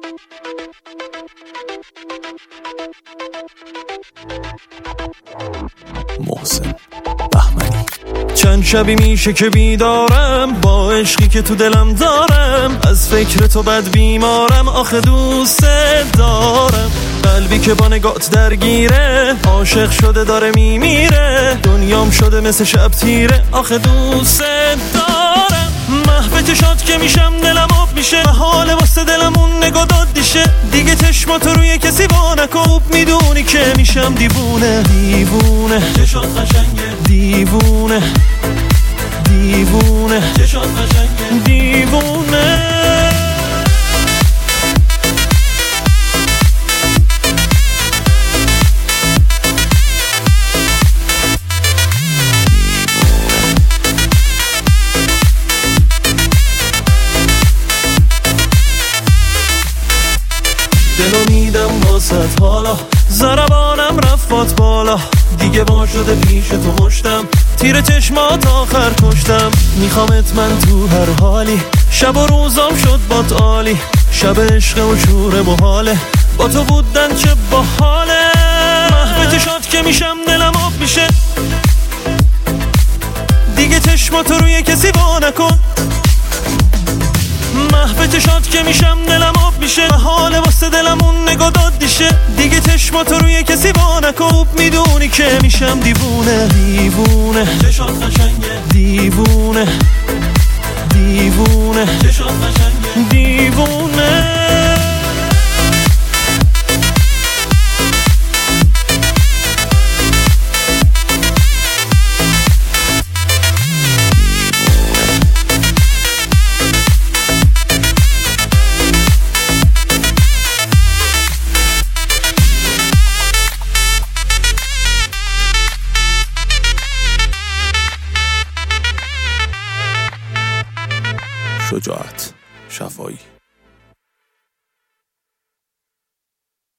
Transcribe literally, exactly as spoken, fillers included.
محسن بهمنی. چند شبی میشه که بیدارم با عشقی که تو دلم دارم، از فکر تو بد بیمارم، آخه دوست دارم. قلبی که با نگات درگیره، عاشق شده داره میمیره، دنیام شده مثل شب تیره، آخه دوست دارم. محو چشات که میشم دلم آب میشه، محاله واسه دلم اون نگاه داد دیشه، دیگه چشماتو روی کسی وا نکن، میدونی که میشم دیوونه. دیوونه چشات قشنگه، دیوونه دیوونه چشات قشنگه، دیوونه. دلو میدم واسط حالا، ضربانم رفت بالا، دیگه وا شده پیش تو مشتم، تیر چشمات آخر کشتم. میخوامت من تو هر حالی، شب و روزام شد بات عالی، شب عشق و شور محاله، با تو بودن چه باحاله. محو چشات که میشم دلم آب میشه، دیگه چشماتو روی کسی وا نکن. محو چشات که میشم دلم آب میشه، محاله واسه دلم اون نگاه داد دیشه، دیگه چشماتو روی کسی وا نکن، میدونی که میشم دیوونه. دیوونه چشات قشنگه، دیوونه دیوونه چشات قشنگه، دیوونه. شجاعت شفایی.